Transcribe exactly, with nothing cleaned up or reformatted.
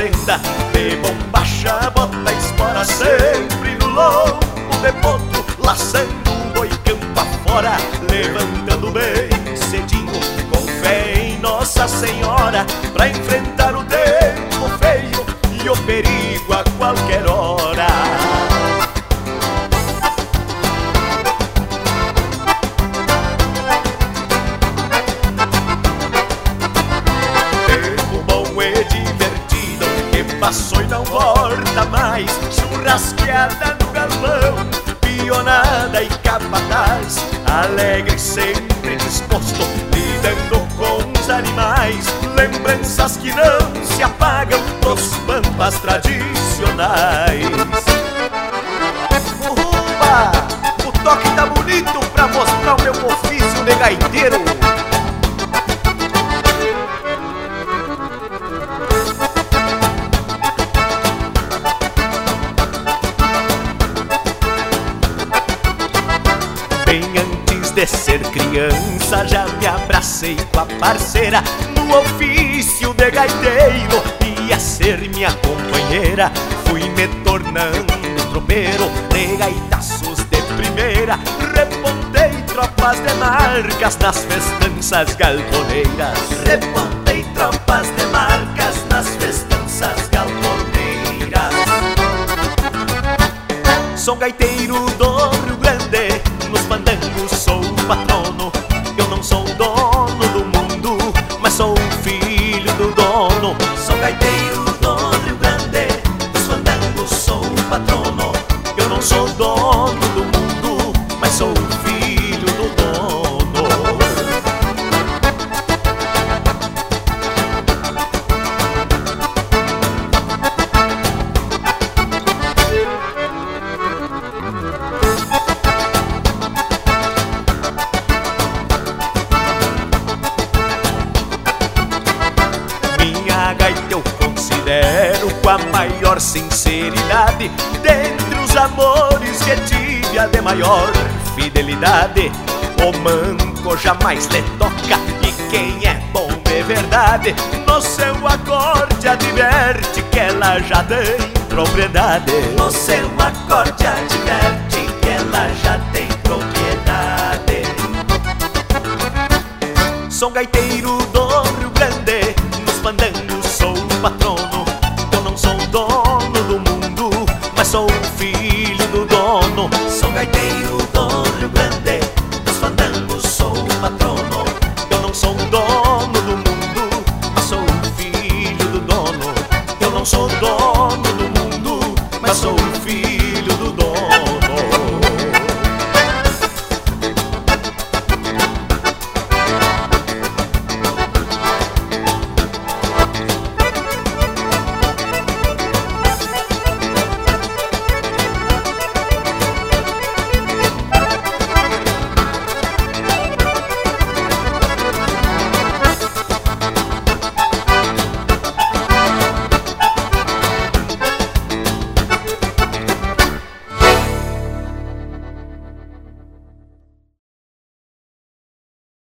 fazenda, de bombacha, bota espora, sempre no lombo de potro, laçando o boi campo afora, levantando bem cedinho, com fé em Nossa Senhora, pra enfrentar o tempo feio e o perigo a qualquer hora. Tempo bom e divertido, que passou e não volta mais, churrasqueada no galpão, pionada e capataz, alegre sempre disposto, lidando com os animais, lembranças que não se apagam dos pampas tradicionais. Uba! O toque tá bonito pra mostrar o meu ofício de gaiteiro. De ser criança já me abracei com a parceira no ofício de gaiteiro, ia ser minha companheira. Fui me tornando tropeiro de gaitaços de primeira, repontei tropas de marcas nas festanças galponeiras. Repontei tropas de marcas nas festanças galponeiras. Sou gaiteiro do Rio Grande, nos fandangos sou o patrono. Eu não sou dono do mundo, mas sou filho do dono. Sou gaiteiro do Rio Grande, nos fandangos sou o patrono. Eu não sou dono do mundo, mas sou filho do dono. Eu considero com a maior sinceridade, dentre os amores que tive a de maior fidelidade. O manco jamais lhe toca, e quem é bom de verdade, no seu acorde adverte que ela já tem propriedade. No seu acorde adverte que ela já tem propriedade. Sou gaiteiro do Rio Grande, nos fandangos sou o patrono. Eu não sou dono do mundo, mas sou filho do dono. Sou gaiteiro